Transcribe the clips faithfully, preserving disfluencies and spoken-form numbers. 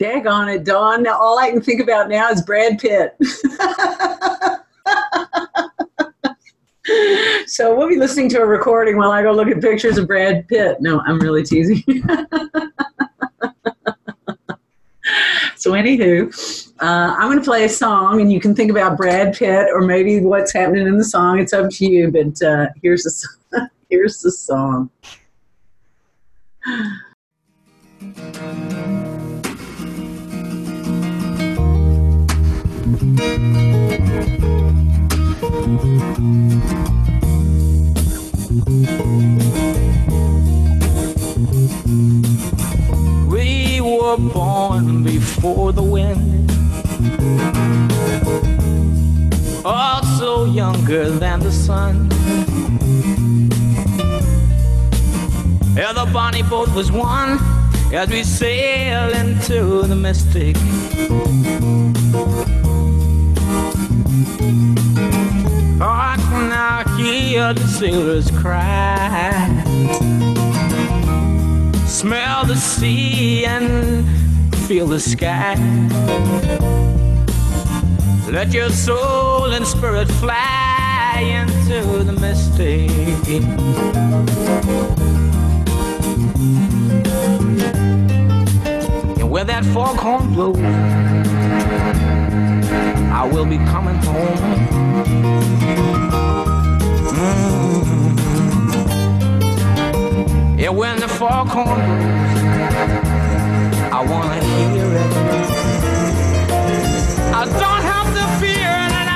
Daggone it, Dawn. Now all I can think about now is Brad Pitt. So we'll be listening to a recording while I go look at pictures of Brad Pitt. No, I'm really teasing. So anywho, uh, I'm going to play a song, and you can think about Brad Pitt or maybe what's happening in the song. It's up to you, but uh, here's the here's the song. We were born before the wind, also younger than the sun. Yeah, the bonnie boat was one as we sail into the mystic. I can now hear the sailors cry, smell the sea and feel the sky. Let your soul and spirit fly into the mystic. And where that foghorn blows, I will be coming home. Mm-hmm. Yeah, when the foghorn blows, I wanna hear it. I don't have to fear it, and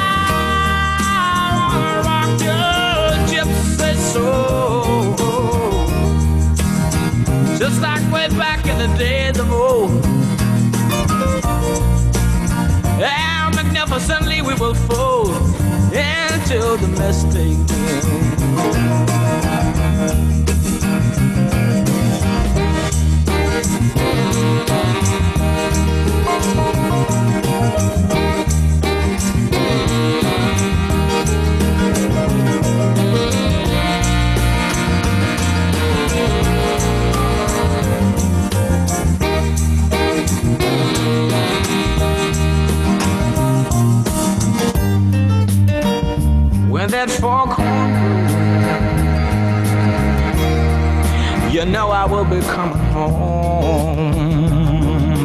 I wanna rock your gypsy soul, just like way back in the days of old. And magnificently we will fold into the mystic. When that foghorn blows, you know I will be coming home.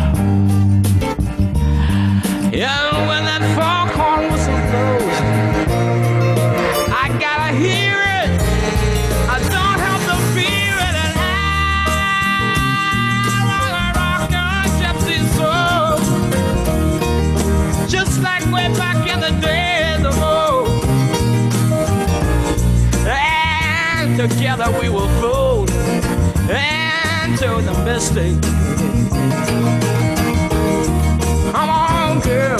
Yeah, when that foghorn whistle blows, I gotta hear it. I don't have to fear it, and I wanna rock your gypsy soul, just like way back in the days of old. And together we will fold into the mystic. Come on, girl.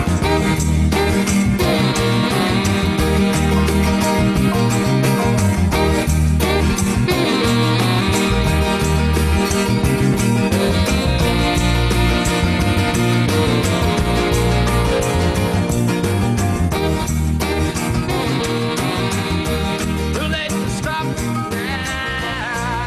Too late to stop now.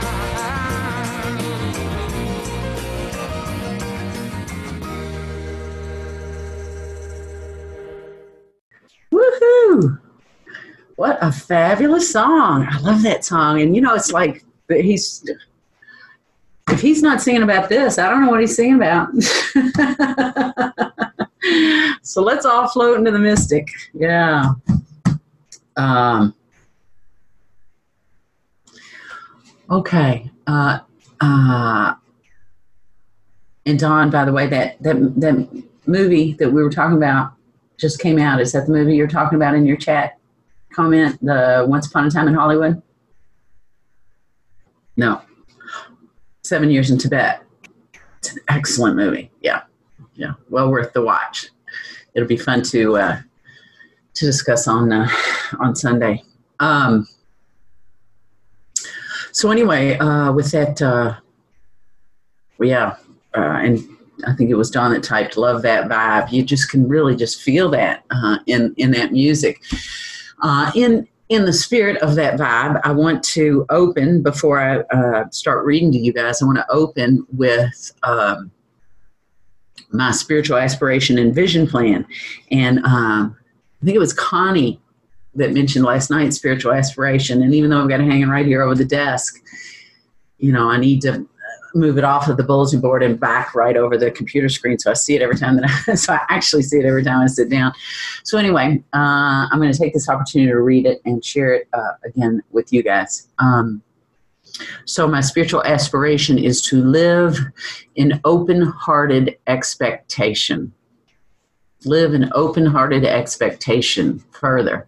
Woohoo! What a fabulous song. I love that song. And, you know, it's like he's, if he's not singing about this, I don't know what he's singing about. So let's all float into the mystic. Yeah. Um, okay. Uh, uh, and Dawn, by the way, that, that, that movie that we were talking about just came out. Is that the movie you're talking about in your chat comment, the Once Upon a Time in Hollywood? No. Seven Years in Tibet. It's an excellent movie. Yeah. Yeah. Well worth the watch. It'll be fun to uh, to discuss on uh, on Sunday. Um, so anyway, uh, with that, uh, well, yeah, uh, and I think it was Dawn that typed, love that vibe. You just can really just feel that uh, in, in that music. Uh, in in the spirit of that vibe, I want to open, before I uh, start reading to you guys, I want to open with um, my spiritual aspiration and vision plan. And um, I think it was Connie that mentioned last night spiritual aspiration. And even though I've got it hanging right here over the desk, you know, I need to move it off of the bulletin board and back right over the computer screen. So I see it every time that I, so I actually see it every time I sit down. So anyway, uh, I'm going to take this opportunity to read it and share it uh, again with you guys. Um, so my spiritual aspiration is to live in open-hearted expectation. Live in open-hearted expectation further.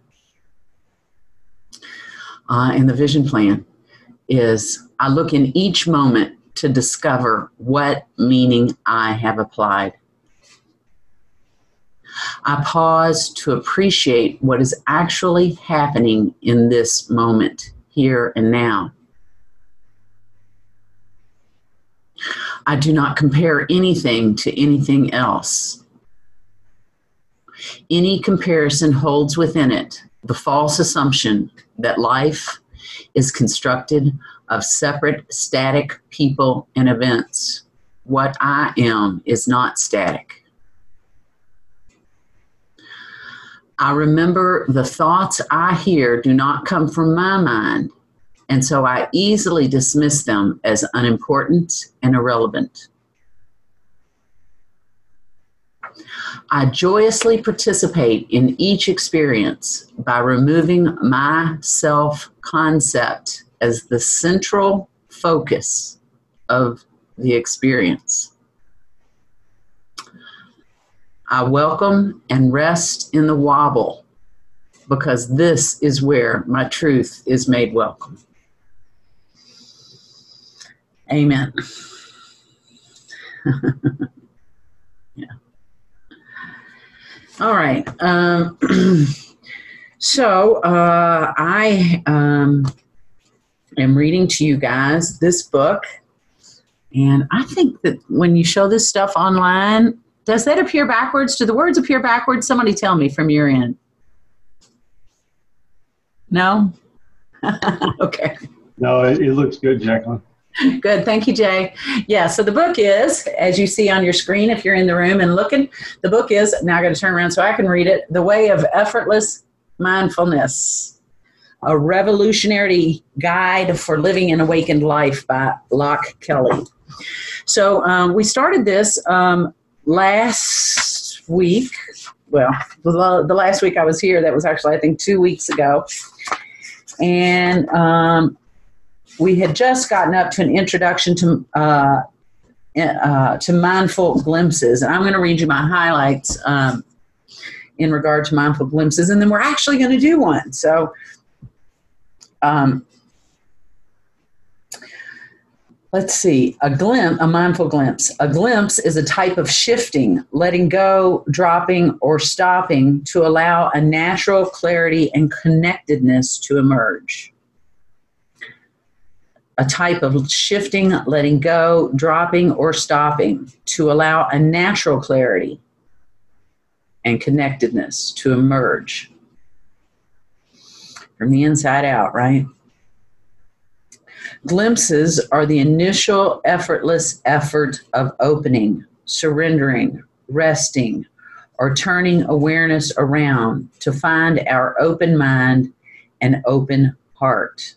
Uh, and the vision plan is I look in each moment to discover what meaning I have applied. I pause to appreciate what is actually happening in this moment, here and now. I do not compare anything to anything else. Any comparison holds within it the false assumption that life is constructed of separate, static people and events. What I am is not static. I remember the thoughts I hear do not come from my mind, and so I easily dismiss them as unimportant and irrelevant. I joyously participate in each experience by removing my self-concept as the central focus of the experience. I welcome and rest in the wobble because this is where my truth is made welcome. Amen. Yeah. All right. Um, so uh, I um, am reading to you guys this book. And I think that when you show this stuff online, does that appear backwards? Do the words appear backwards? Somebody tell me from your end. No? Okay. No, it, it looks good, Jacqueline. Good. Thank you, Jay. Yeah, so the book is, as you see on your screen, if you're in the room and looking, the book is, now I got to turn around so I can read it, The Way of Effortless Mindfulness, a Revolutionary Guide for Living an Awakened Life by Locke Kelly. So um, we started this um, last week. Well, the, the last week I was here, that was actually, I think, two weeks ago. And um, we had just gotten up to an introduction to uh, uh, to mindful glimpses. And I'm going to read you my highlights um, in regard to mindful glimpses. And then we're actually going to do one. So um, let's see. A glimpse, a mindful glimpse. A glimpse is a type of shifting, letting go, dropping, or stopping to allow a natural clarity and connectedness to emerge. A type of shifting, letting go, dropping, or stopping to allow a natural clarity and connectedness to emerge from the inside out, right? Glimpses are the initial effortless effort of opening, surrendering, resting, or turning awareness around to find our open mind and open heart.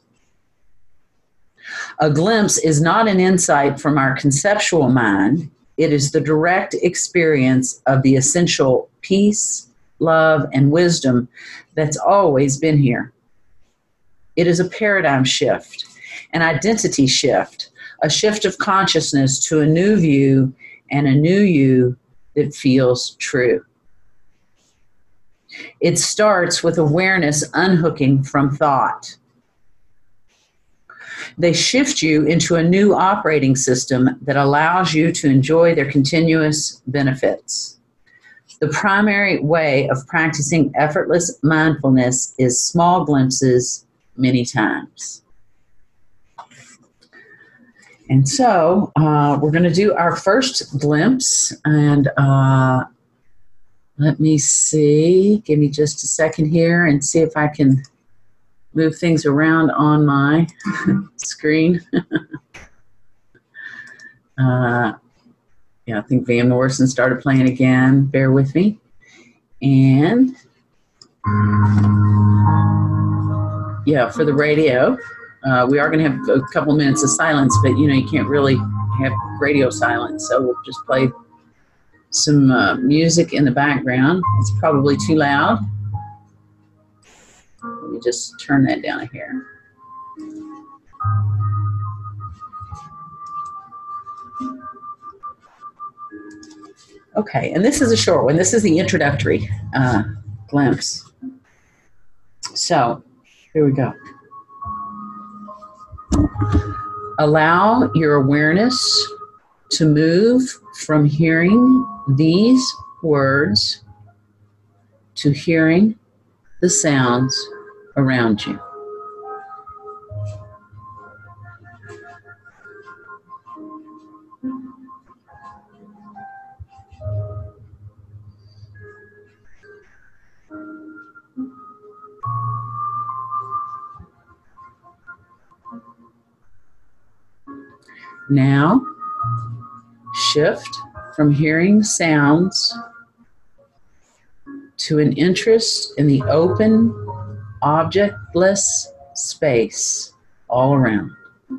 A glimpse is not an insight from our conceptual mind. It is the direct experience of the essential peace, love, and wisdom that's always been here. It is a paradigm shift, an identity shift, a shift of consciousness to a new view and a new you that feels true. It starts with awareness unhooking from thought. They shift you into a new operating system that allows you to enjoy their continuous benefits. The primary way of practicing effortless mindfulness is small glimpses many times. And so uh, we're going to do our first glimpse. And uh, let me see. Give me just a second here and see if I can move things around on my screen. uh, Yeah, I think Van Morrison started playing again. Bear with me. And yeah, for the radio, uh, we are going to have a couple minutes of silence, but you know, you can't really have radio silence. So we'll just play some uh, music in the background. It's probably too loud. Let me just turn that down here. Okay, and this is a short one. This is the introductory uh, glimpse. So, here we go. Allow your awareness to move from hearing these words to hearing the sounds around you. Now, shift from hearing sounds to an interest in the open, objectless space all around.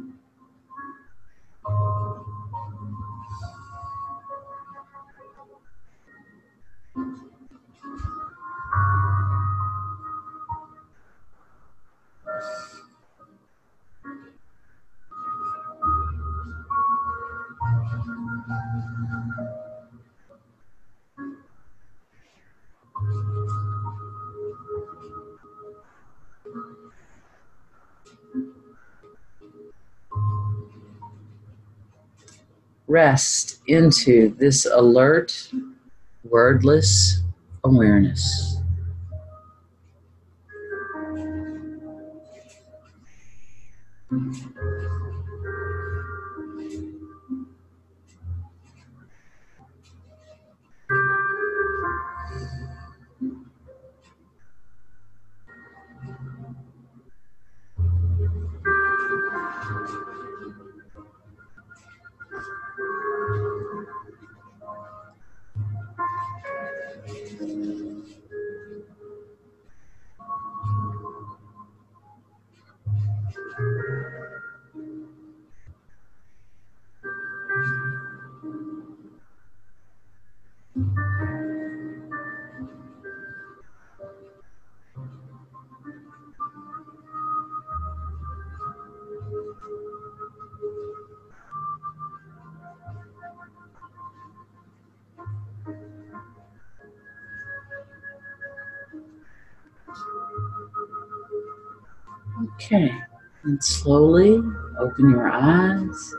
Rest into this alert, wordless awareness. Okay, and slowly open your eyes.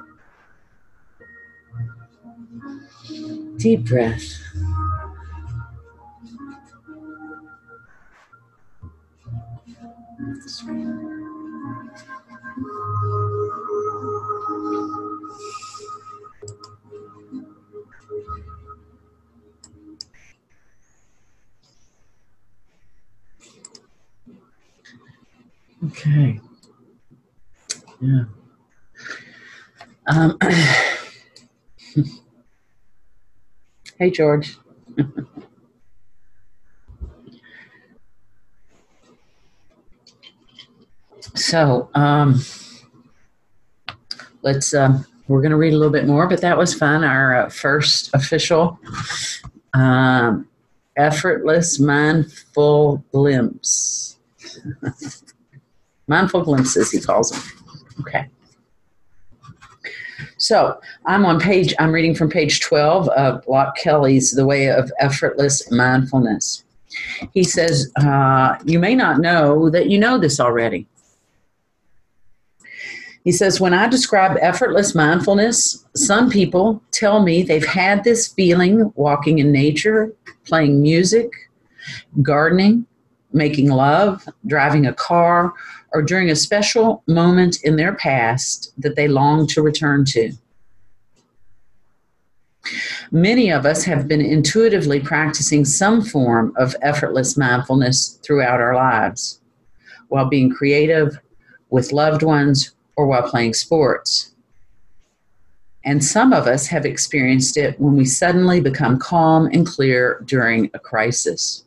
Deep breath. Okay. Yeah. Um, hey, George. So, um, let's, um, we're going to read a little bit more, but that was fun. Our uh, first official um, effortless mindful glimpse. Mindful glimpses, he calls them. Okay. So I'm on page, I'm reading from page twelve of Locke Kelly's The Way of Effortless Mindfulness. He says, uh, you may not know that you know this already. He says, when I describe effortless mindfulness, some people tell me they've had this feeling walking in nature, playing music, gardening, making love, driving a car, or during a special moment in their past that they long to return to. Many of us have been intuitively practicing some form of effortless mindfulness throughout our lives, while being creative, with loved ones, or while playing sports. And some of us have experienced it when we suddenly become calm and clear during a crisis.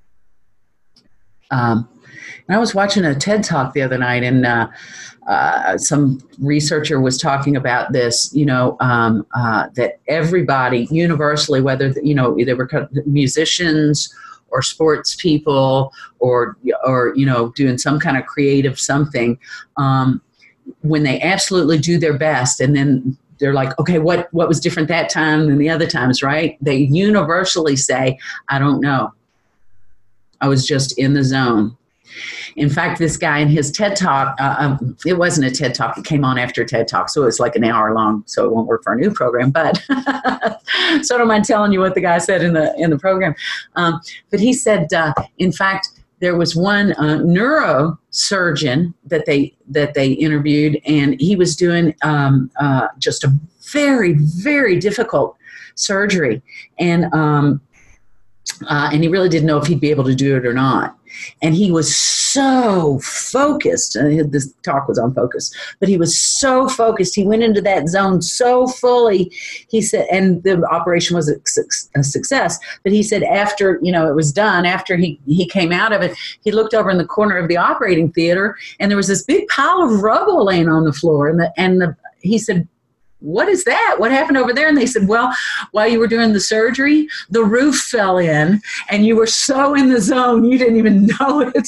Um, and I was watching a TED Talk the other night, and uh, uh, some researcher was talking about this, you know, um, uh, that everybody universally, whether, you know, they were musicians or sports people or, or, you know, doing some kind of creative something, um, when they absolutely do their best and then they're like, okay, what, what was different that time than the other times, right? They universally say, I don't know. I was just in the zone. In fact, this guy in his TED Talk, uh, um, it wasn't a TED Talk. It came on after a TED Talk, so it was like an hour long, so it won't work for our new program. But so I don't mind telling you what the guy said in the in the program. Um, but he said, uh, in fact, there was one uh, neurosurgeon that they that they interviewed, and he was doing um, uh, just a very, very difficult surgery, and um, uh, and he really didn't know if he'd be able to do it or not. And he was so focused. Uh, this talk was on focus, but he was so focused. He went into that zone so fully. He said, and the operation was a, a success. But he said, after you know it was done, after he he came out of it, he looked over in the corner of the operating theater, and there was this big pile of rubble laying on the floor. And the and the he said, what is that? What happened over there? And they said, well, while you were doing the surgery, the roof fell in and you were so in the zone, you didn't even know it.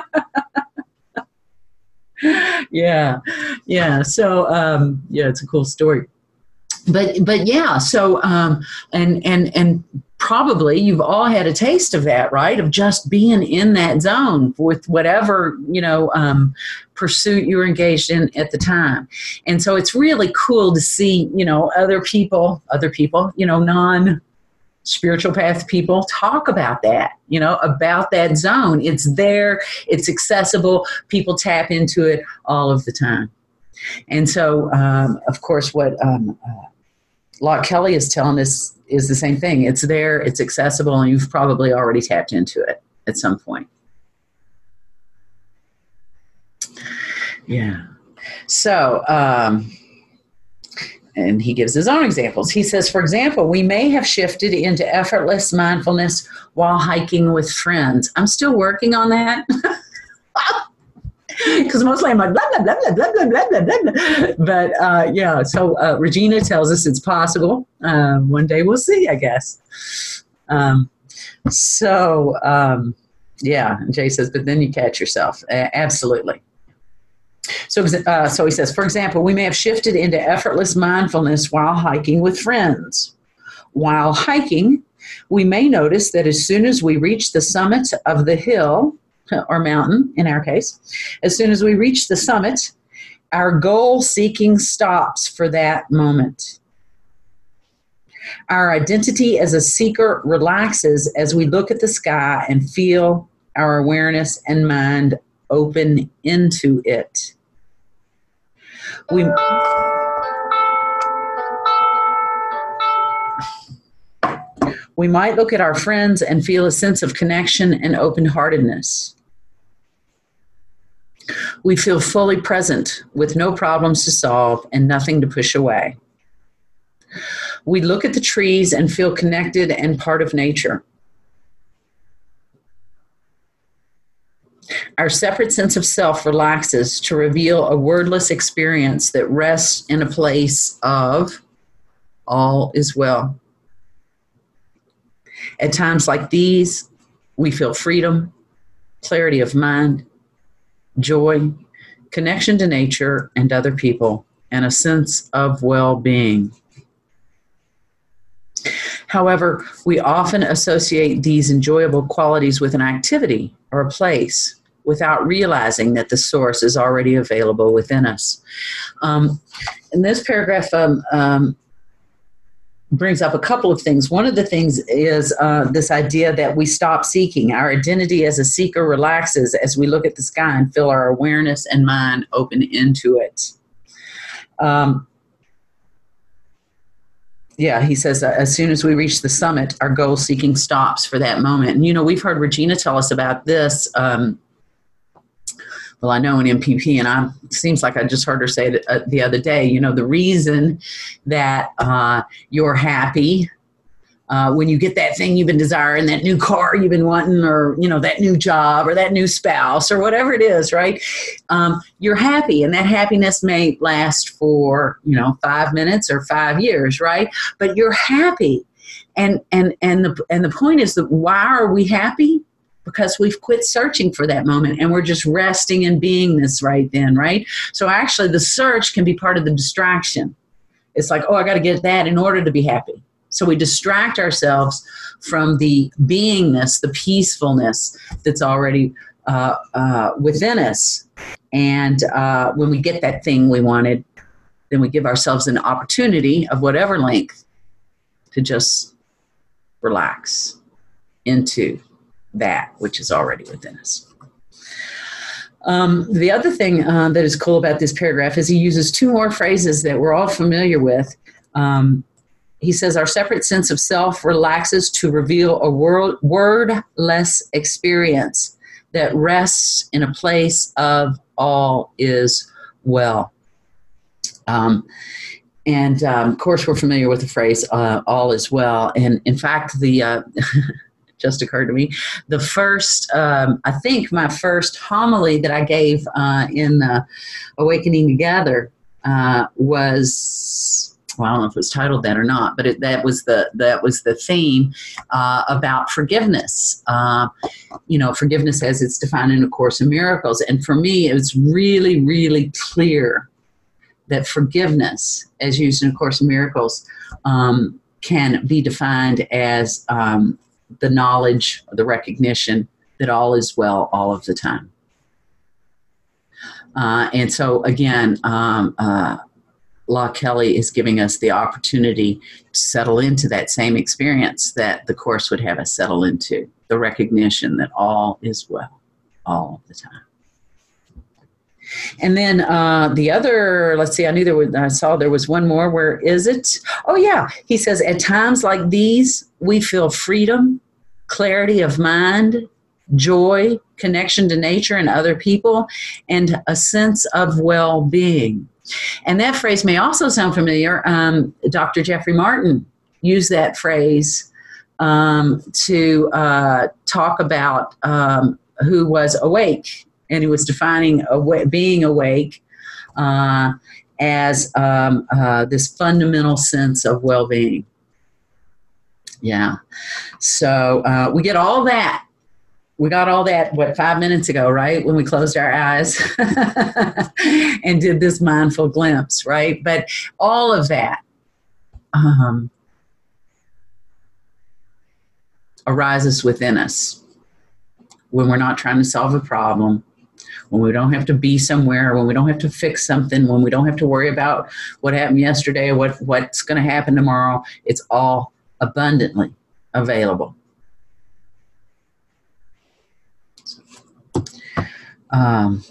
yeah. Yeah. So, um, yeah, it's a cool story. But, but yeah, so, um, and, and, and probably you've all had a taste of that, right? Of just being in that zone with whatever, you know, um, pursuit you were engaged in at the time. And so it's really cool to see, you know, other people, other people, you know, non-spiritual path people talk about that, you know, about that zone. It's there, it's accessible, people tap into it all of the time. And so, um, of course, what, um, uh, Locke Kelly is telling us is the same thing. It's there, it's accessible, and you've probably already tapped into it at some point. Yeah. So, um, and he gives his own examples. He says, for example, we may have shifted into effortless mindfulness while hiking with friends. I'm still working on that. Because mostly I'm like, blah, blah, blah, blah, blah, blah, blah, blah, blah. But, uh, yeah, so uh, Regina tells us it's possible. Uh, one day we'll see, I guess. Um, so, um, yeah, and Jay says, but then you catch yourself. Uh, absolutely. So, uh, so he says, for example, we may have shifted into effortless mindfulness while hiking with friends. While hiking, we may notice that as soon as we reach the summit of the hill, or mountain in our case, as soon as we reach the summit, our goal seeking stops for that moment. Our identity as a seeker relaxes as we look at the sky and feel our awareness and mind open into it. We We might look at our friends and feel a sense of connection and open-heartedness. We feel fully present with no problems to solve and nothing to push away. We look at the trees and feel connected and part of nature. Our separate sense of self relaxes to reveal a wordless experience that rests in a place of all is well. At times like these, we feel freedom, clarity of mind, joy, connection to nature and other people, and a sense of well-being. However, we often associate these enjoyable qualities with an activity or a place without realizing that the source is already available within us. Um, in this paragraph, um, um, brings up a couple of things. One of the things is uh, this idea that we stop seeking. Our identity as a seeker relaxes as we look at the sky and feel our awareness and mind open into it. Um, yeah, he says, uh, as soon as we reach the summit, our goal seeking stops for that moment. And, you know, we've heard Regina tell us about this. Um, well, I know in M P P, and I it seems like I just heard her say it uh, the other day, you know, the reason that uh, you're happy uh, when you get that thing you've been desiring, that new car you've been wanting, or, you know, that new job or that new spouse or whatever it is, right? Um, you're happy, and that happiness may last for, you know, five minutes or five years, right? But you're happy. And, and, and, the, and the point is that why are we happy? Because we've quit searching for that moment and we're just resting in beingness right then, right? So actually the search can be part of the distraction. It's like, oh, I got to get that in order to be happy. So we distract ourselves from the beingness, the peacefulness that's already uh, uh, within us. And uh, when we get that thing we wanted, then we give ourselves an opportunity of whatever length to just relax into that which is already within us. Um, the other thing uh, that is cool about this paragraph is he uses two more phrases that we're all familiar with. Um, he says, our separate sense of self relaxes to reveal a world, wordless experience that rests in a place of all is well. Um, and um, of course, we're familiar with the phrase uh, all is well. And in fact, the uh, just occurred to me. The first, um, I think my first homily that I gave uh, in uh, Awakening Together uh, was, well, I don't know if it was titled that or not, but it, that was the that was the theme uh, about forgiveness. Uh, you know, forgiveness as it's defined in A Course in Miracles. And for me, it was really, really clear that forgiveness, as used in A Course in Miracles, um, can be defined as um, the knowledge, the recognition that all is well all of the time. Uh, and so again, um, uh, La Kelly is giving us the opportunity to settle into that same experience that the Course would have us settle into, the recognition that all is well all of the time. And then uh, the other, let's see, I knew there was, I saw there was one more. Where is it? Oh, yeah. He says, at times like these, we feel freedom, clarity of mind, joy, connection to nature and other people, and a sense of well-being. And that phrase may also sound familiar. Um, Doctor Jeffrey Martin used that phrase um, to uh, talk about um, who was awake. And he was defining awa- being awake uh, as um, uh, this fundamental sense of well-being. Yeah. So uh, we get all that. We got all that, what, five minutes ago, right? When we closed our eyes and did this mindful glimpse, right? But all of that um, arises within us when we're not trying to solve a problem, when we don't have to be somewhere, when we don't have to fix something, when we don't have to worry about what happened yesterday or what, what's going to happen tomorrow. It's all abundantly available. Um,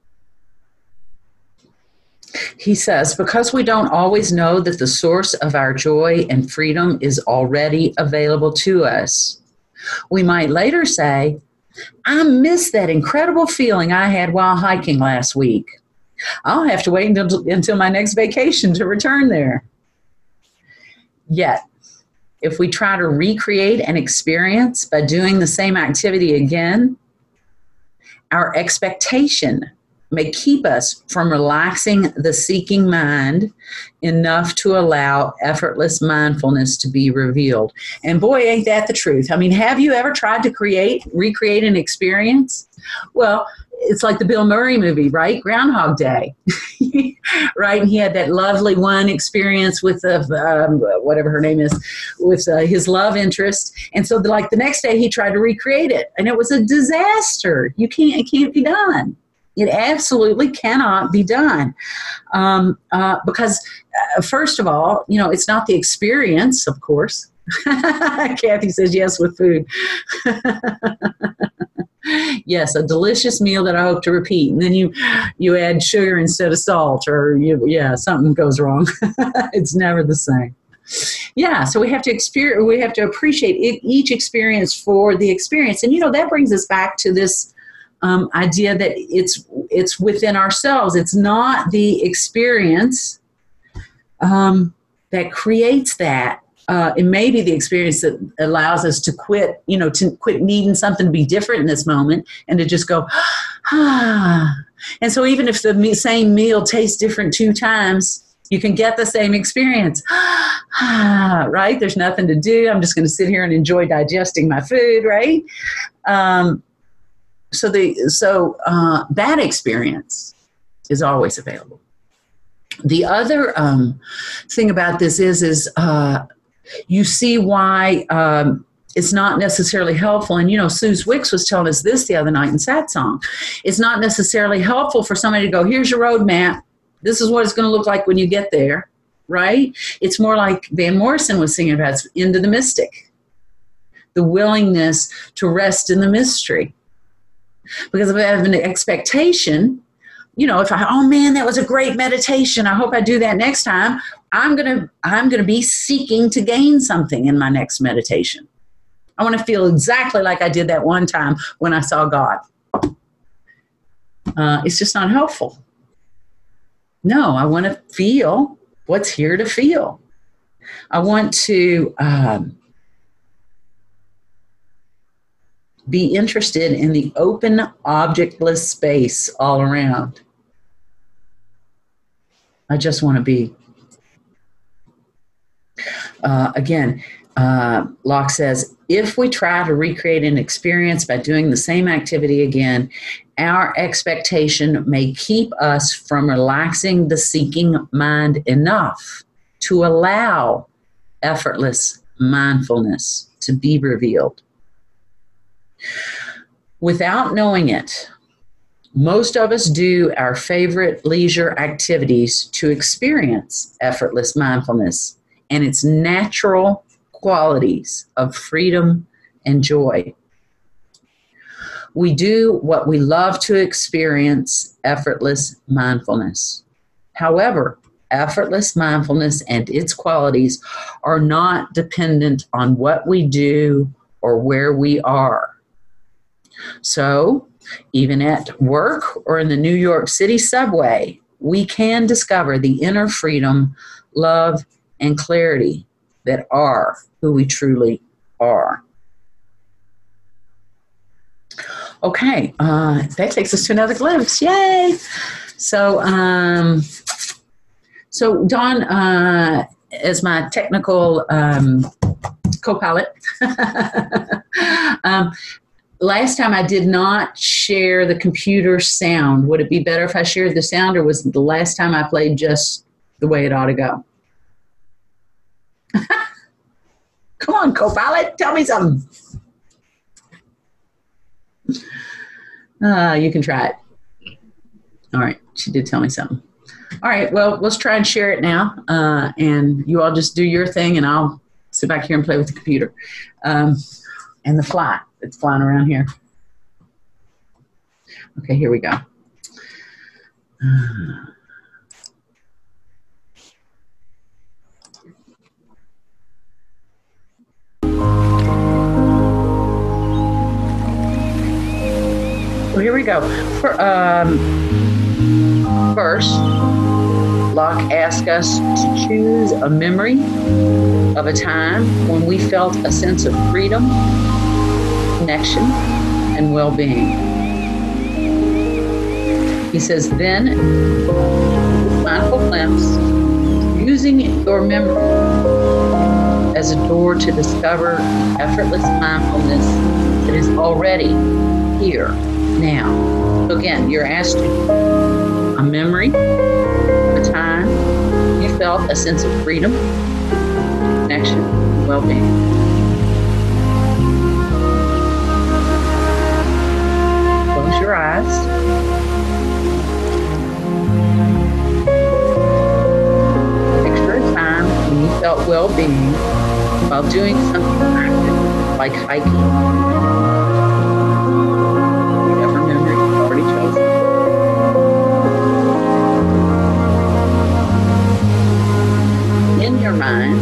he says, because we don't always know that the source of our joy and freedom is already available to us, we might later say, I miss that incredible feeling I had while hiking last week. I'll have to wait until, until my next vacation to return there. Yet, if we try to recreate an experience by doing the same activity again, our expectation may keep us from relaxing the seeking mind enough to allow effortless mindfulness to be revealed. And boy, ain't that the truth. I mean, have you ever tried to create, recreate an experience? Well, it's like the Bill Murray movie, right? Groundhog Day, right? And he had that lovely one experience with uh, um, whatever her name is, with uh, his love interest. And so the, like the next day he tried to recreate it and it was a disaster. You can't, it can't be done. It absolutely cannot be done um, uh, because, uh, first of all, you know, it's not the experience, of course. Kathy says yes with food. Yes, a delicious meal that I hope to repeat. And then you you add sugar instead of salt, or you, yeah, something goes wrong. It's never the same. Yeah, so we have to experience. We have to appreciate it, each experience for the experience, and you know that brings us back to this. Um, idea that it's it's within ourselves. It's not the experience um, that creates that. Uh, it may be the experience that allows us to quit, you know, to quit needing something to be different in this moment and to just go, ah. And so even if the me- same meal tastes different two times, you can get the same experience. Ah, right? There's nothing to do. I'm just going to sit here and enjoy digesting my food, right? Um, so the so uh, that experience is always available. The other um, thing about this is, is uh, you see why um, it's not necessarily helpful. And, you know, Suze Wicks was telling us this the other night in Satsang. It's not necessarily helpful for somebody to go, here's your roadmap. This is what it's going to look like when you get there, right? It's more like Van Morrison was singing about, it's into the mystic, the willingness to rest in the mystery. Because if I have an expectation, you know, if I, oh man, that was a great meditation, I hope I do that next time, I'm going to, I'm going to be seeking to gain something in my next meditation. I want to feel exactly like I did that one time when I saw God. Uh, it's just not helpful. No, I want to feel what's here to feel. I want to um, be interested in the open, objectless space all around. I just want to be. Uh, again, uh, Locke says, if we try to recreate an experience by doing the same activity again, our expectation may keep us from relaxing the seeking mind enough to allow effortless mindfulness to be revealed. Without knowing it, most of us do our favorite leisure activities to experience effortless mindfulness and its natural qualities of freedom and joy. We do what we love to experience, effortless mindfulness. However, effortless mindfulness and its qualities are not dependent on what we do or where we are. So, even at work or in the New York City subway, we can discover the inner freedom, love, and clarity that are who we truly are. Okay, uh, that takes us to another glimpse. Yay! So, um, so Dawn, uh, as my technical um, co-pilot, um, last time I did not share the computer sound. Would it be better if I shared the sound, or was the last time I played just the way it ought to go? Come on, co-pilot, tell me something. Uh, you can try it. All right, she did tell me something. All right, well, let's try and share it now. Uh, and you all just do your thing, and I'll sit back here and play with the computer. Um, and the fly that's flying around here. Okay, here we go. Uh, So here we go. For, um, first, Locke asked us to choose a memory of a time when we felt a sense of freedom, connection, and well-being. He says, then, with mindful glimpse, using your memory as a door to discover effortless mindfulness that is already here. Now, so again, you're asked to a memory, a time you felt a sense of freedom, connection, and well-being. Close your eyes. Picture a time when you felt well-being while doing something active, like hiking. Mind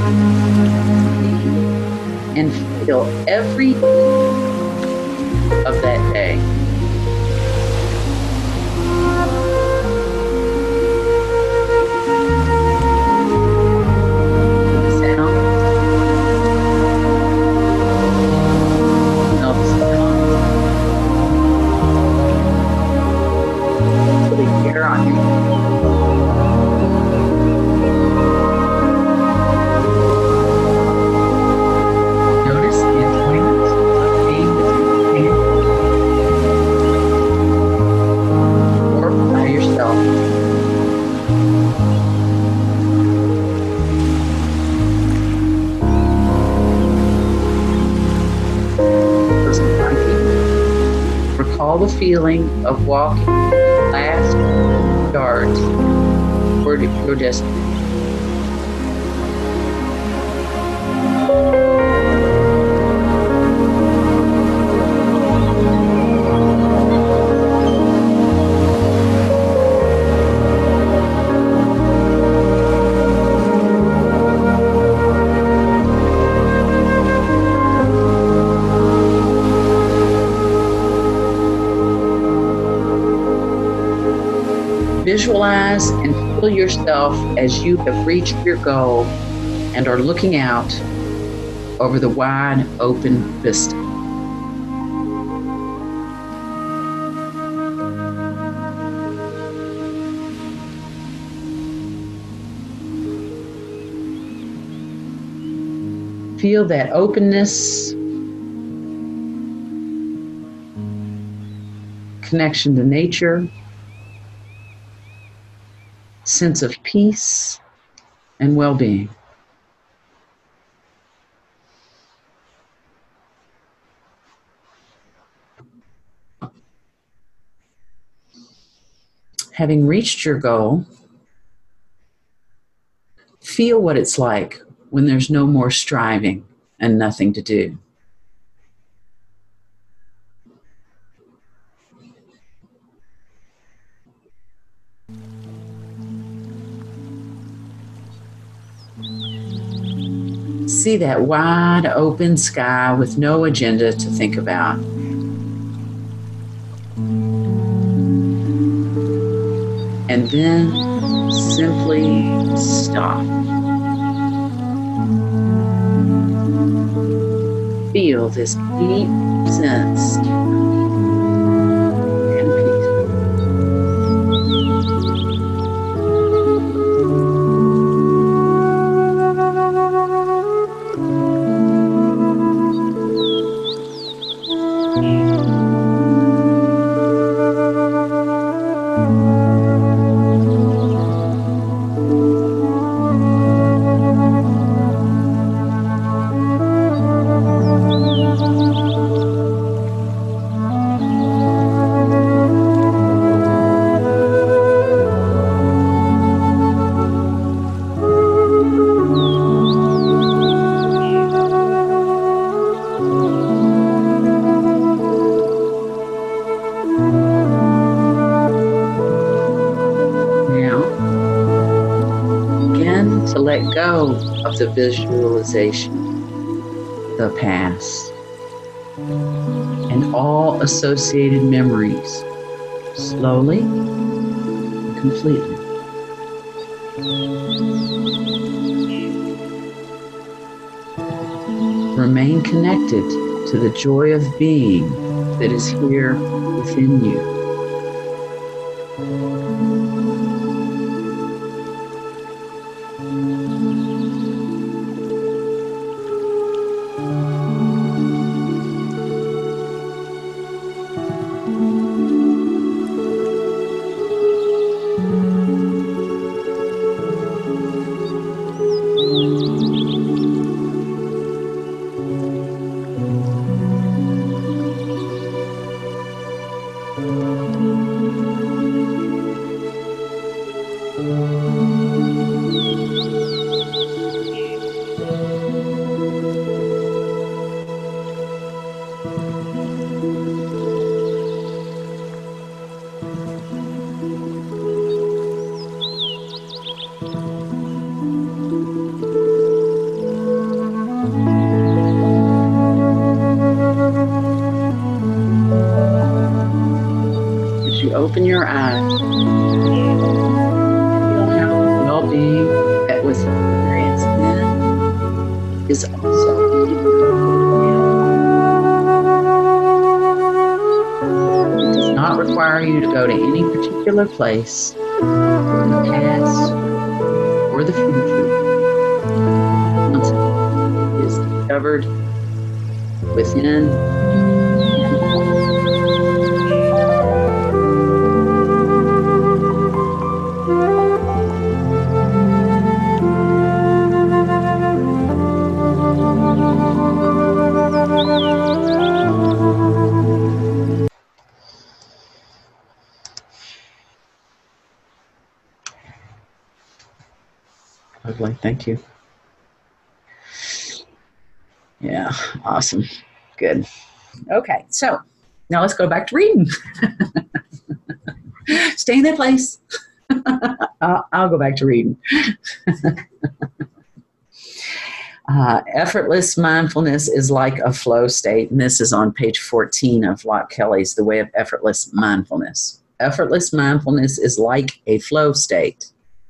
and feel every of that day. all the feeling of walking the last yards toward your destiny. Visualize and feel yourself as you have reached your goal and are looking out over the wide open vista. Feel that openness, connection to nature, sense of peace and well-being. Having reached your goal, feel what it's like when there's no more striving and nothing to do. See that wide open sky with no agenda to think about. And then simply stop. Feel this deep sense and peace. To let go of the visualization, the past, and all associated memories, slowly and completely. Remain connected to the joy of being that is here within you. Open your eyes. Feel how well-being that was experienced then is also it does not require you to go to any particular place, the past or the future. Once it is discovered within. lovely. Thank you. Yeah, awesome. Good. Okay, so now let's go back to reading. Stay in that place. I'll, I'll go back to reading. uh, effortless mindfulness is like a flow state, and this is on page fourteen of Locke Kelly's The Way of Effortless Mindfulness. Effortless mindfulness is like a flow state.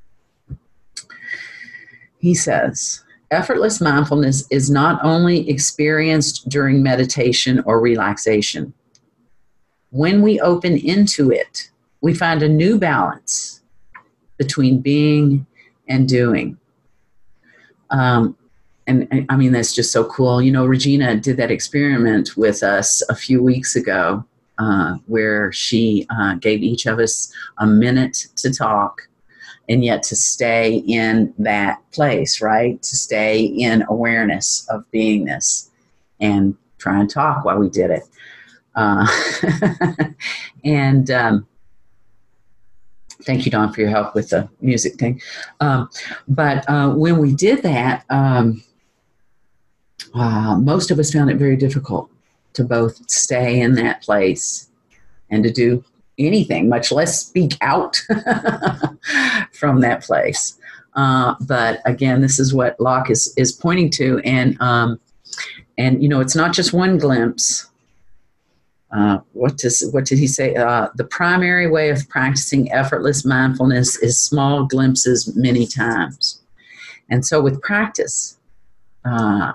He says, effortless mindfulness is not only experienced during meditation or relaxation. When we open into it, we find a new balance between being and doing. Um, and, and I mean, that's just so cool. You know, Regina did that experiment with us a few weeks ago uh, where she uh, gave each of us a minute to talk and yet to stay in that place, right? To stay in awareness of beingness and try and talk while we did it. Uh, and um, thank you, Dawn, for your help with the music thing. Um, but uh, when we did that, um, uh, most of us found it very difficult to both stay in that place and to do anything, much less speak out from that place. Uh, but again, this is what Locke is, is pointing to. And, um, and, you know, it's not just one glimpse. Uh, what does, what did he say? Uh, the primary way of practicing effortless mindfulness is small glimpses many times. And so with practice, uh,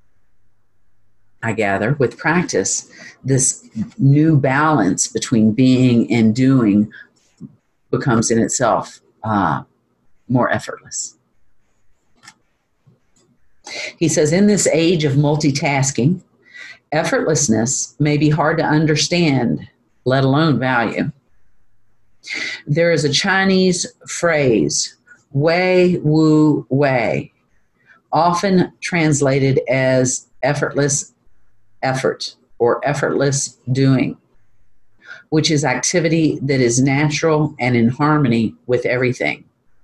I gather, with practice, this new balance between being and doing becomes in itself uh, more effortless. He says, in this age of multitasking, effortlessness may be hard to understand, let alone value. There is a Chinese phrase, wei wu wei, often translated as effortless effort or effortless doing, which is activity that is natural and in harmony with everything.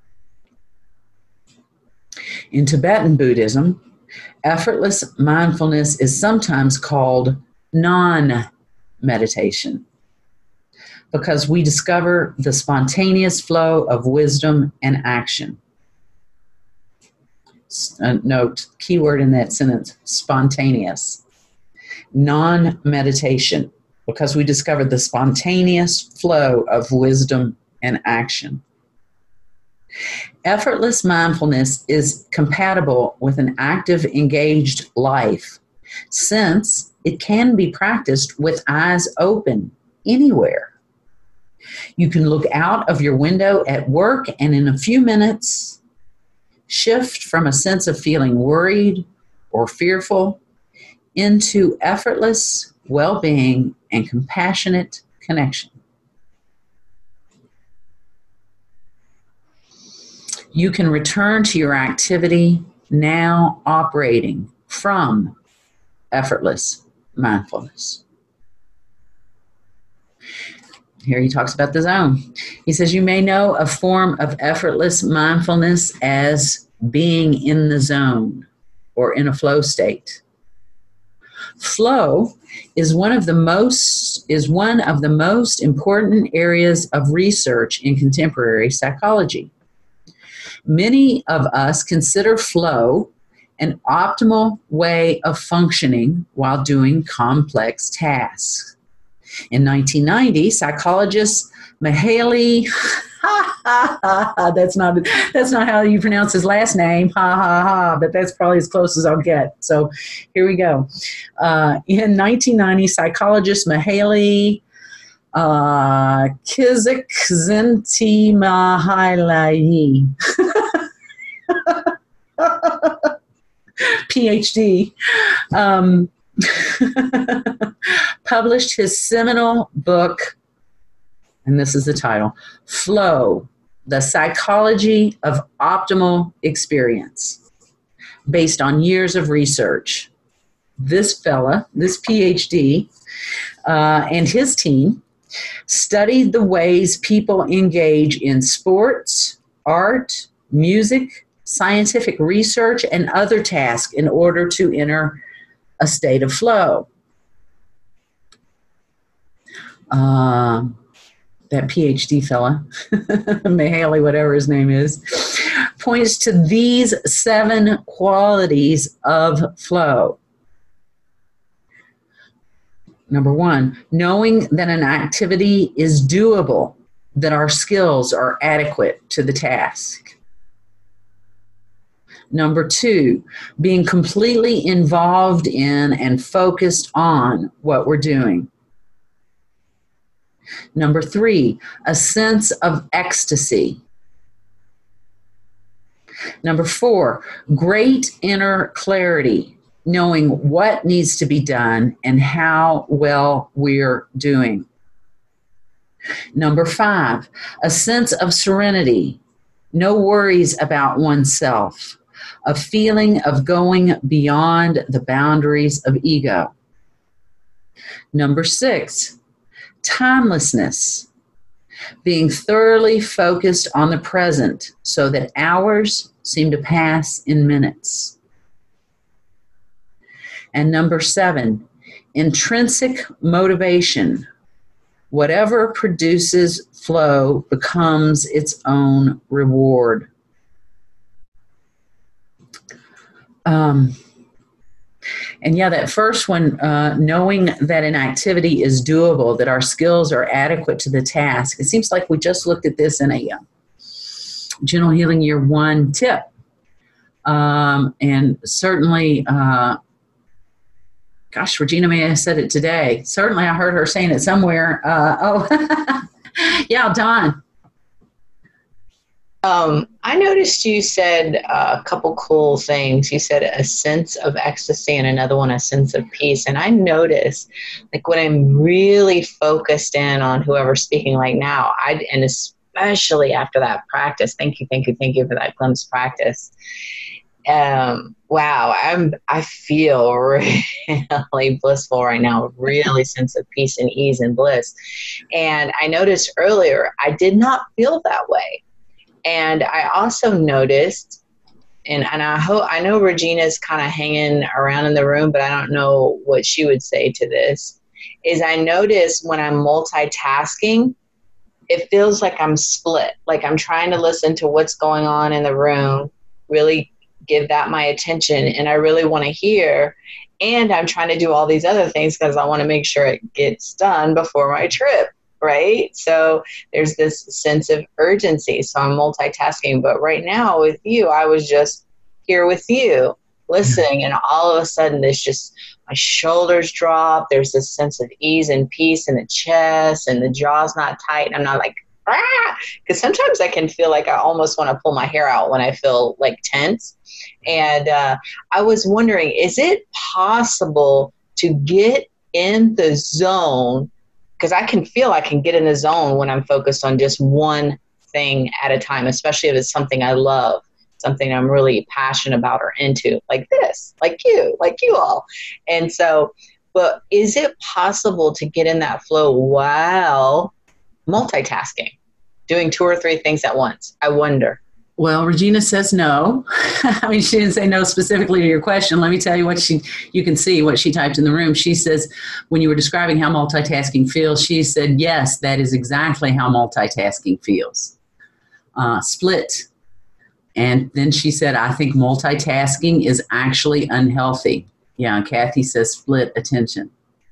In Tibetan Buddhism, effortless mindfulness is sometimes called non-meditation because we discover the spontaneous flow of wisdom and action. Uh, note, keyword in that sentence, spontaneous. Non-meditation, because we discovered the spontaneous flow of wisdom and action. Effortless mindfulness is compatible with an active, engaged life, since it can be practiced with eyes open anywhere. You can look out of your window at work and in a few minutes shift from a sense of feeling worried or fearful into effortless well-being and compassionate connection. You can return to your activity now operating from effortless mindfulness. Here he talks about the zone. He says, you may know a form of effortless mindfulness as being in the zone or in a flow state. Flow is one of the most is one of the most important areas of research in contemporary psychology. Many of us consider flow an optimal way of functioning while doing complex tasks. In nineteen ninety, psychologist Mihaly, that's not that's not how you pronounce his last name, ha ha ha, but that's probably as close as I'll get. So here we go. Uh, in nineteen ninety, psychologist Mihaly uh, Csikszentmihalyi, P H D, um, published his seminal book, and this is the title, Flow, The Psychology of Optimal Experience, based on years of research. This fella, this P H D, uh, and his team studied the ways people engage in sports, art, music, scientific research, and other tasks in order to enter a state of flow. Um, that PhD fella, Mihaly, whatever his name is, points to these seven qualities of flow. Number one, knowing that an activity is doable, that our skills are adequate to the task. Number two, being completely involved in and focused on what we're doing. Number three, a sense of ecstasy. Number four, great inner clarity, knowing what needs to be done and how well we're doing. Number five, a sense of serenity, no worries about oneself, a feeling of going beyond the boundaries of ego. Number six, timelessness, being thoroughly focused on the present so that hours seem to pass in minutes. And number seven, intrinsic motivation. Whatever produces flow becomes its own reward. Um, and yeah, that first one, uh, knowing that an activity is doable, that our skills are adequate to the task. It seems like we just looked at this in a uh, Gentle Healing Year One tip. Um, and certainly, uh, gosh, Regina may have said it today. Certainly I heard her saying it somewhere. Uh, oh, yeah, Dawn. Um, I noticed you said uh, a couple cool things. You said a sense of ecstasy and another one, a sense of peace. And I noticed, like, when I'm really focused in on whoever's speaking right now, I and especially after that practice, thank you, thank you, thank you for that glimpse practice. Um, wow, I'm I feel really blissful right now, really sense of peace and ease and bliss. And I noticed earlier, I did not feel that way. And I also noticed, and, and I hope, I know Regina's kind of hanging around in the room, but I don't know what she would say to this, is I noticed when I'm multitasking, it feels like I'm split, like I'm trying to listen to what's going on in the room, really give that my attention, and I really want to hear, and I'm trying to do all these other things because I want to make sure it gets done before my trip. Right? So there's this sense of urgency. So I'm multitasking. But right now with you, I was just here with you, listening. And all of a sudden, there's just my shoulders drop. There's this sense of ease and peace in the chest, and the jaw's not tight. And I'm not like, ah, because sometimes I can feel like I almost want to pull my hair out when I feel like tense. And uh, I was wondering, is it possible to get in the zone? Because I can feel I can get in the zone when I'm focused on just one thing at a time, especially if it's something I love, something I'm really passionate about or into, like this, like you, like you all. And so, but is it possible to get in that flow while multitasking, doing two or three things at once? I wonder. Well, Regina says no. I mean, she didn't say no specifically to your question. Let me tell you what she, you can see what she typed in the room. She says, when you were describing how multitasking feels, she said, yes, that is exactly how multitasking feels. Uh, split. And then she said, I think multitasking is actually unhealthy. Yeah, Kathy says split attention.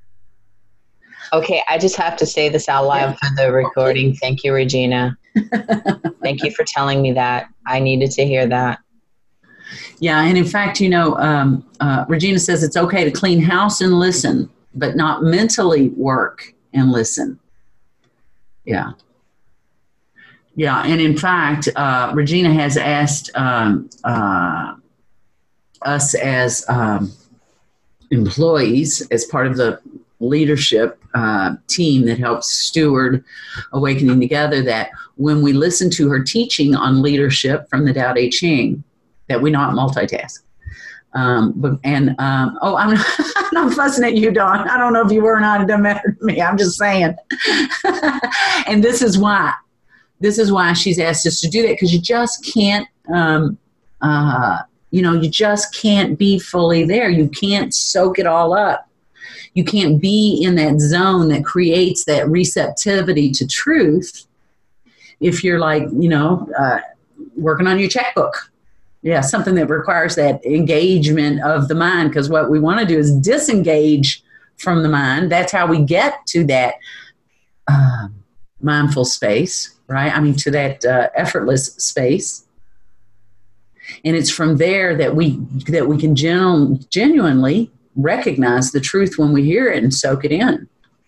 Okay, I just have to say this out loud for the recording. Thank you, Regina. Thank you for telling me that. I needed to hear that. Yeah, and in fact, you know, um, uh, Regina says it's okay to clean house and listen, but not mentally work and listen. Yeah. Yeah, and in fact, uh, Regina has asked um, uh, us as um, employees, as part of the leadership uh, team that helps steward Awakening Together, that when we listen to her teaching on leadership from the Tao Te Ching, that we not multitask. Um, but, and, um, oh, I'm not, I'm not fussing at you, Dawn. I don't know if you were or not. It doesn't matter to me. I'm just saying. And this is why. This is why she's asked us to do that, because you just can't, um, uh, you know, you just can't be fully there. You can't soak it all up. You can't be in that zone that creates that receptivity to truth if you're like, you know, uh, working on your checkbook. Yeah, something that requires that engagement of the mind, because what we want to do is disengage from the mind. That's how we get to that uh, mindful space, right? I mean, to that uh, effortless space. And it's from there that we that we can genu- genuinely recognize the truth when we hear it and soak it in.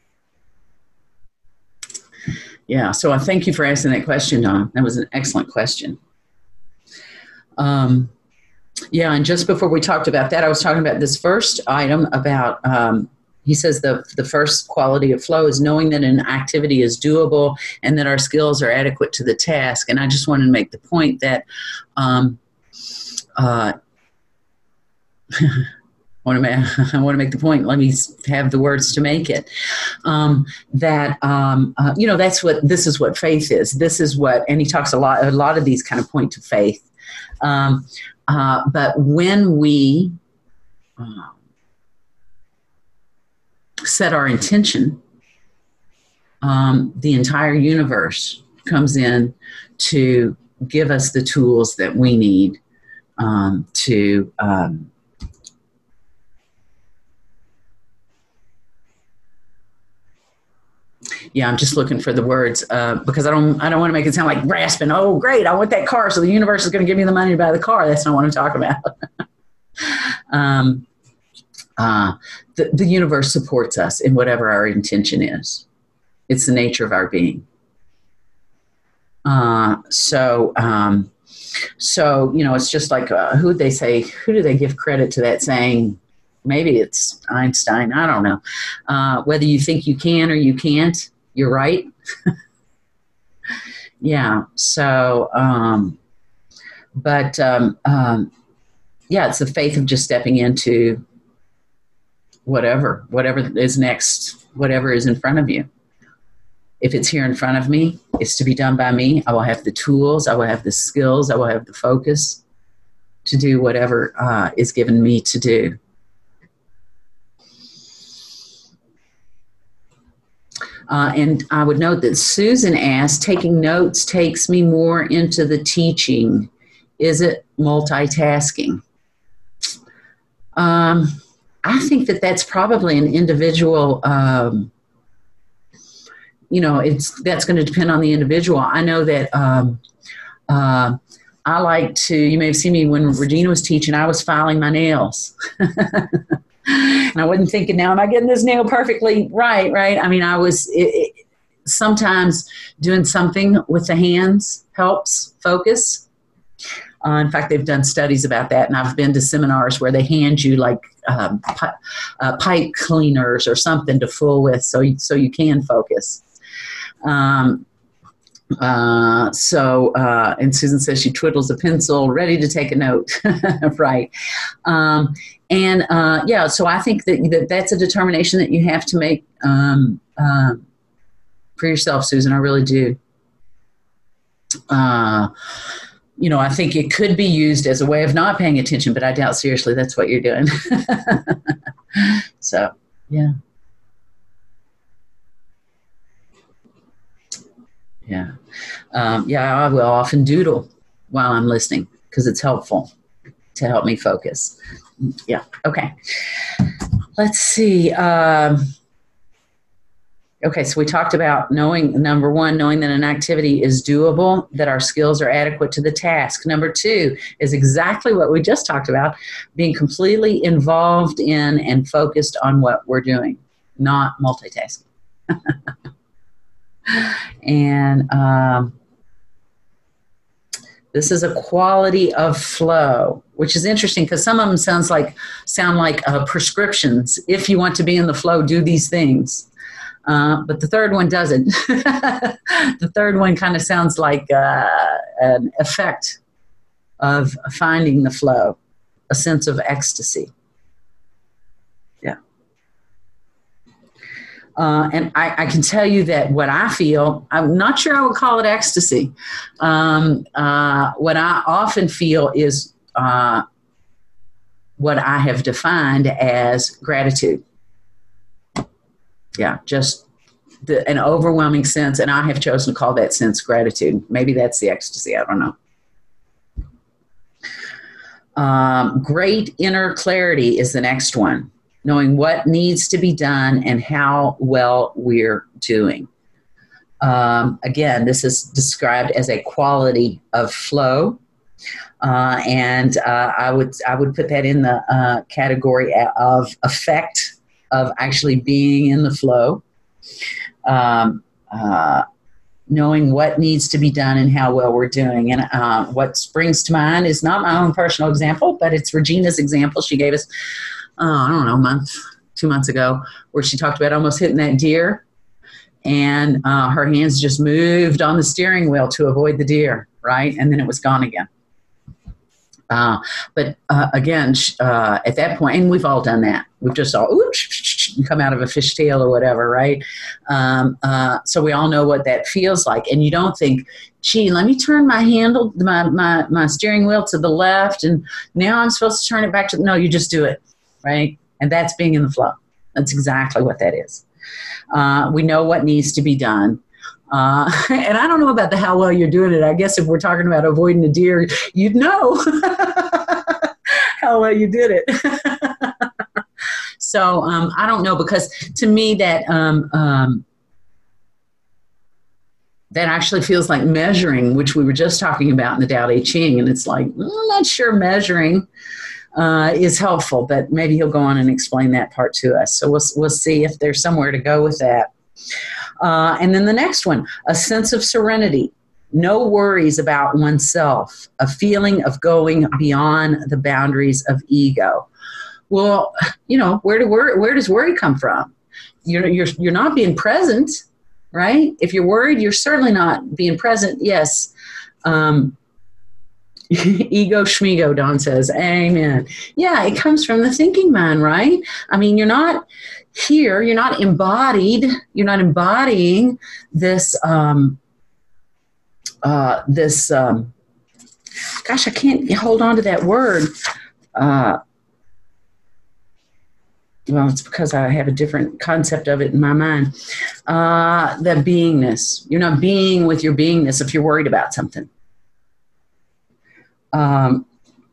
Yeah, so I thank you for asking that question, Don. That was an excellent question. Um, yeah, and just before we talked about that, I was talking about this first item about, um, he says the, the first quality of flow is knowing that an activity is doable and that our skills are adequate to the task. And I just wanted to make the point that um, uh, I want to make, I want to make the point, let me have the words to make it, um, that, um, uh, you know, that's what, this is what faith is. This is what, and he talks a lot, a lot of these kind of point to faith. Um, uh, but when we uh, set our intention, um, the entire universe comes in to give us the tools that we need um, to um, Yeah, I'm just looking for the words uh, because I don't. I don't want to make it sound like grasping. Oh, great! I want that car, so the universe is going to give me the money to buy the car. That's not what I'm talking about. um, uh, the, the universe supports us in whatever our intention is. It's the nature of our being. Uh, so, um, so you know, it's just like uh, who they say. Who do they give credit to that saying? Maybe it's Einstein. I don't know. Uh, whether you think you can or you can't, you're right. Yeah. So, um, but um, um, yeah, it's the faith of just stepping into whatever, whatever is next, whatever is in front of you. If it's here in front of me, it's to be done by me. I will have the tools. I will have the skills. I will have the focus to do whatever uh, is given me to do. Uh, and I would note that Susan asked, taking notes takes me more into the teaching. Is it multitasking? Um, I think that that's probably an individual, um, you know, it's that's going to depend on the individual. I know that um, uh, I like to, you may have seen me when Regina was teaching, I was filing my nails. And I wasn't thinking, now am I getting this nail perfectly right, right? I mean, I was, it, it, sometimes doing something with the hands helps focus. Uh, in fact, they've done studies about that, and I've been to seminars where they hand you like um, pi- uh, pipe cleaners or something to fool with so you, so you can focus. Um, uh, so, uh, and Susan says she twiddles a pencil, ready to take a note, right? Um, and uh, yeah, so I think that, that that's a determination that you have to make um, uh, for yourself, Susan. I really do. Uh, you know, I think it could be used as a way of not paying attention, but I doubt seriously that's what you're doing. So, yeah. Yeah. Um, yeah, I will often doodle while I'm listening because it's helpful to help me focus. Yeah. Okay. Let's see. Um, okay. So we talked about knowing, number one, knowing that an activity is doable, that our skills are adequate to the task. Number two is exactly what we just talked about, being completely involved in and focused on what we're doing, not multitasking. And um, this is a quality of flow, which is interesting because some of them sounds like sound like uh, prescriptions. If you want to be in the flow, do these things. Uh, but the third one doesn't. The third one kind of sounds like uh, an effect of finding the flow, a sense of ecstasy. Yeah. Uh, and I, I can tell you that what I feel, I'm not sure I would call it ecstasy. Um, uh, what I often feel is uh, what I have defined as gratitude. Yeah, just the, an overwhelming sense, and I have chosen to call that sense gratitude. Maybe that's the ecstasy. I don't know. Um, great inner clarity is the next one. Knowing what needs to be done and how well we're doing. Um, again, this is described as a quality of flow. Uh, and uh, I would I would put that in the uh, category of effect of actually being in the flow. Um, uh, knowing what needs to be done and how well we're doing. And uh, what springs to mind is not my own personal example, but it's Regina's example. She gave us, uh, I don't know, a month, two months ago, where she talked about almost hitting that deer. And uh, her hands just moved on the steering wheel to avoid the deer, right? And then it was gone again. Uh, but uh, again, uh, at that point, and we've all done that. We've just all oops, come out of a fishtail or whatever, right? Um, uh, so we all know what that feels like. And you don't think, gee, let me turn my handle, my, my, my steering wheel to the left, and now I'm supposed to turn it back to, no, you just do it, right? And that's being in the flow. That's exactly what that is. Uh, we know what needs to be done. Uh, and I don't know about the how well you're doing it. I guess if we're talking about avoiding the deer, you'd know how well you did it. So um, I don't know, because to me that um, um, that actually feels like measuring, which we were just talking about in the Tao Te Ching. And it's like, I'm not sure measuring uh, is helpful, but maybe he'll go on and explain that part to us. So we'll, we'll see if there's somewhere to go with that. Uh, and then the next one, a sense of serenity, no worries about oneself, a feeling of going beyond the boundaries of ego. Well, you know, where do where, where does worry come from? You're you're you're not being present, right? If you're worried, you're certainly not being present. Yes. Um, ego schmigo, Don says, amen. Yeah, it comes from the thinking mind, right? I mean, you're not here, you're not embodied, you're not embodying this, um, uh, this, um, gosh, I can't hold on to that word. Uh, well, it's because I have a different concept of it in my mind. Uh, that beingness. You're not being with your beingness if you're worried about something. Um,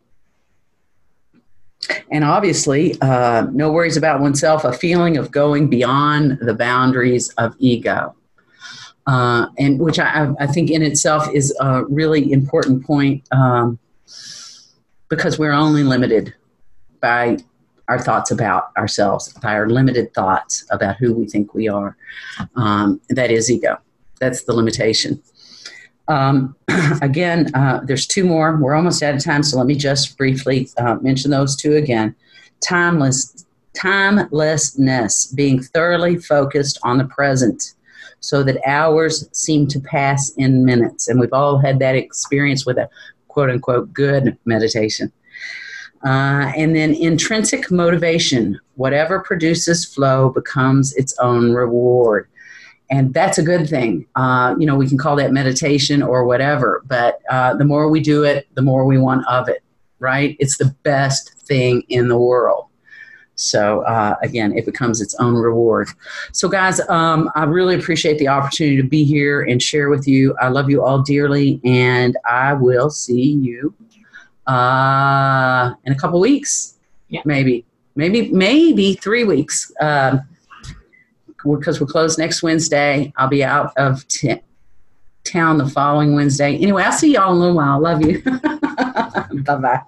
and obviously, uh, no worries about oneself, a feeling of going beyond the boundaries of ego. Uh, and which I, I think in itself is a really important point, um, because we're only limited by our thoughts about ourselves, by our limited thoughts about who we think we are. Um, that is ego. That's the limitation. Um, again, uh, there's two more. We're almost out of time, so let me just briefly uh, mention those two again. Timeless, timelessness, being thoroughly focused on the present so that hours seem to pass in minutes. And we've all had that experience with a quote-unquote good meditation. Uh, and then intrinsic motivation, whatever produces flow becomes its own reward. And that's a good thing. Uh, you know, we can call that meditation or whatever, but uh, the more we do it, the more we want of it, right? It's the best thing in the world. So, uh, again, it becomes its own reward. So, guys, um, I really appreciate the opportunity to be here and share with you. I love you all dearly, and I will see you uh, in a couple weeks, yeah. maybe, maybe, maybe three weeks. Um, because we're closed next Wednesday. I'll be out of t- town the following Wednesday. Anyway, I'll see y'all in a little while. Love you. Bye-bye.